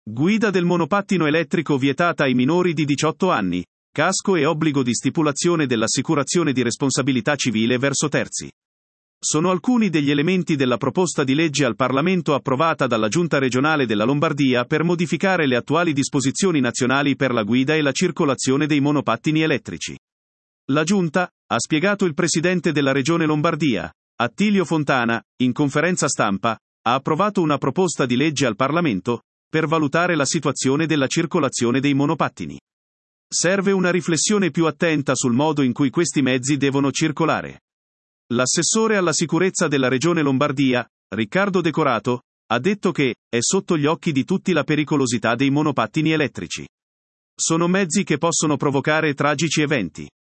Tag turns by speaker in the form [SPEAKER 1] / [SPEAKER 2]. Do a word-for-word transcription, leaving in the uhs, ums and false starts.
[SPEAKER 1] Guida del monopattino elettrico vietata ai minori di diciotto anni. Casco e obbligo di stipulazione dell'assicurazione di responsabilità civile verso terzi. Sono alcuni degli elementi della proposta di legge al Parlamento approvata dalla Giunta regionale della Lombardia per modificare le attuali disposizioni nazionali per la guida e la circolazione dei monopattini elettrici. La Giunta, ha spiegato il presidente della Regione Lombardia, Attilio Fontana, in conferenza stampa, ha approvato una proposta di legge al Parlamento per valutare la situazione della circolazione dei monopattini. Serve una riflessione più attenta sul modo in cui questi mezzi devono circolare. L'assessore alla sicurezza della Regione Lombardia, Riccardo Decorato, ha detto che è sotto gli occhi di tutti la pericolosità dei monopattini elettrici. Sono mezzi che possono provocare tragici eventi.